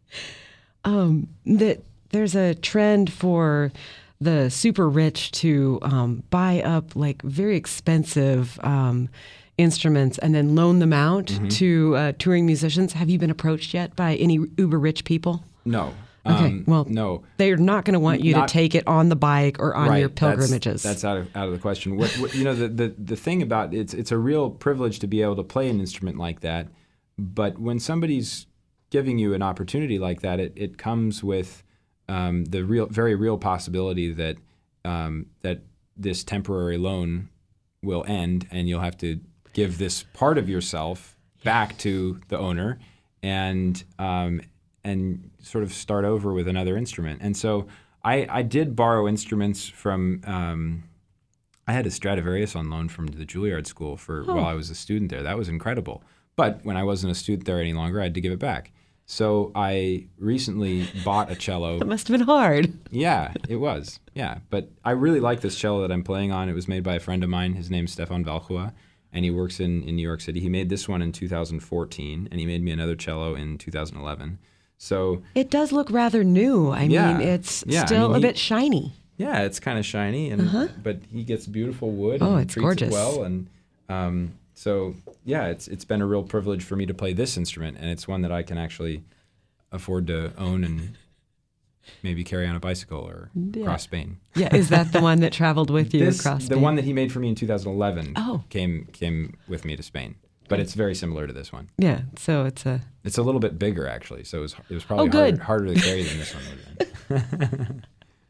Um, that there's a trend for the super rich to um, buy up like very expensive um, instruments and then loan them out Mm-hmm. to uh, touring musicians. Have you been approached yet by any uber rich people? No. Okay, Um, well, no. They're not going to want you Not- to take it on the bike or on Right, your that's- pilgrimages. That's, out of out of the question. What, what, you know, the, the the thing about it's it's a real privilege to be able to play an instrument like that. But when somebody's giving you an opportunity like that, it, it comes with um, the real, very real possibility that um, that this temporary loan will end, and you'll have to give this part of yourself back to the owner, and um, and sort of start over with another instrument. And so I, I did borrow instruments from. Um, I had a Stradivarius on loan from the Juilliard School for Oh. while I was a student there. That was incredible. But when I wasn't a student there any longer, I had to give it back. So I recently bought a cello. That must have been hard. Yeah, it was. Yeah, but I really like this cello that I'm playing on. It was made by a friend of mine. His name's Stefan Valchua, and he works in, in New York City. He made this one in two thousand fourteen, and he made me another cello in two thousand eleven. So It does look rather new. I Yeah, mean, it's yeah, I still mean, a he- bit shiny. yeah, it's kind of shiny, and but he gets beautiful wood Oh, and it's treats gorgeous. it well, and um, so yeah, it's it's been a real privilege for me to play this instrument, and it's one that I can actually afford to own and maybe carry on a bicycle or Yeah. across Spain. Yeah, is that the one that traveled with you This, across the Spain? one that he made for me in two thousand eleven Oh. came came with me to Spain, but it's very similar to this one. Yeah, so it's a It's a little bit bigger actually, so it was it was probably Oh, good. harder, harder to carry than this one would have been.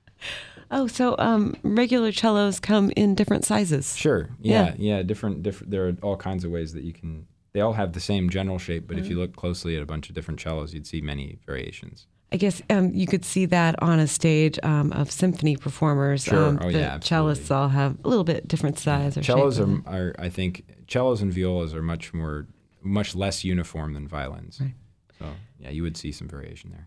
oh, so um, regular cellos come in different sizes. Sure. Yeah, Yeah. yeah. Different, different. There are all kinds of ways that you can. They all have the same general shape, but if Mm-hmm. you look closely at a bunch of different cellos, you'd see many variations. I guess um, you could see that on a stage um, of symphony performers. Sure. Um, Oh, the yeah, cellists absolutely. all have a little bit different size or Cellos shape. are, are, I think, cellos and violas are much more, much less uniform than violins. Right. So yeah, you would see some variation there.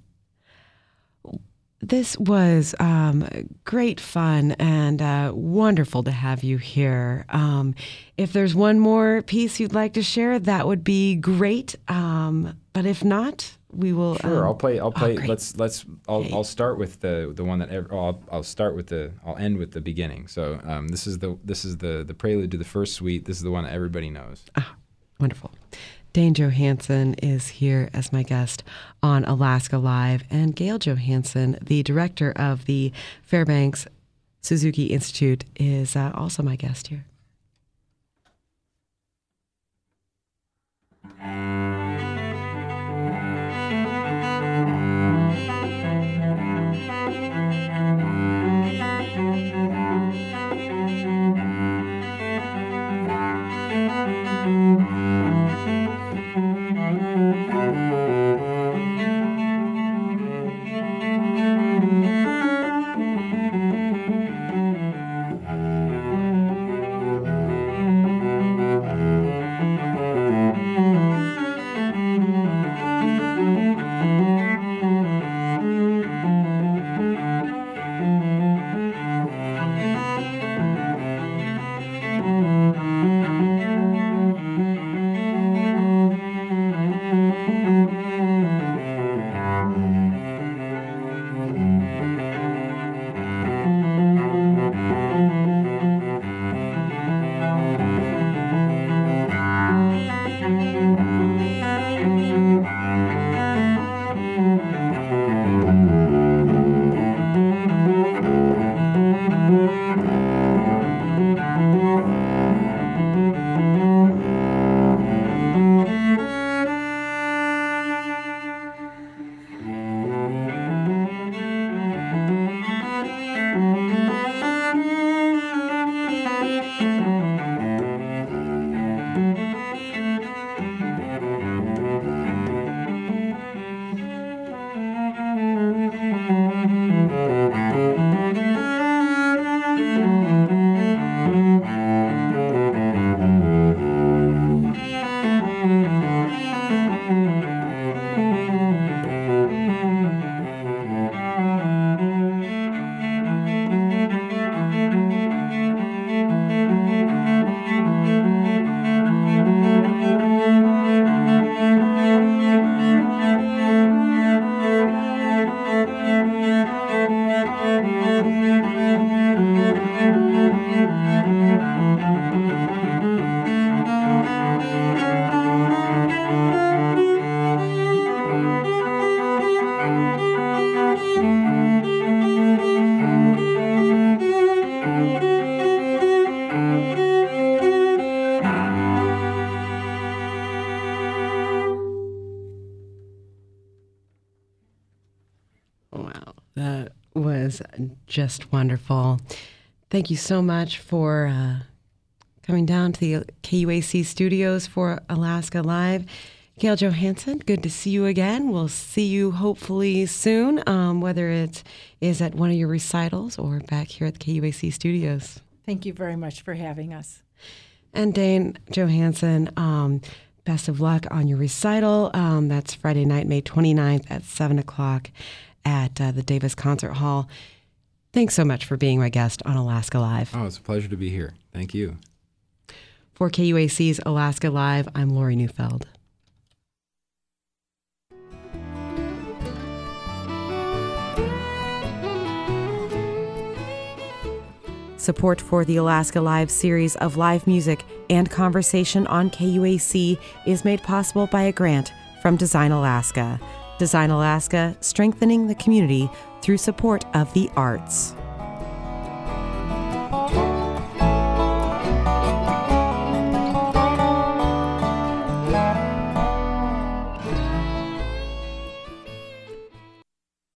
This was um, great fun and uh, wonderful to have you here. Um, if there's one more piece you'd like to share, that would be great. Um, but if not, we will. Sure, um, I'll play. I'll play. great. let's let's. I'll Okay. I'll start with the the one that. Ev- I'll I'll start with the. I'll end with the beginning. So um, this is the this is the the prelude to the first suite. This is the one that everybody knows. Ah, wonderful. Dane Johansen is here as my guest on Alaska Live, and Gail Johansen, the director of the Fairbanks Suzuki Institute, is uh, also my guest here. That was just wonderful. Thank you so much for uh, coming down to the K U A C studios for Alaska Live. Gail Johansson, good to see you again. We'll see you hopefully soon, um, whether it is at one of your recitals or back here at the K U A C studios. Thank you very much for having us. And Dane Johansson, um, best of luck on your recital. Um, that's Friday night, May twenty-ninth at seven o'clock at uh, the Davis Concert Hall. Thanks so much for being my guest on Alaska Live. Oh, it's a pleasure to be here. Thank you. For K U A C's Alaska Live, I'm Lori Neufeld. Support for the Alaska Live series of live music and conversation on K U A C is made possible by a grant from Design Alaska. Design Alaska, strengthening the community through support of the arts.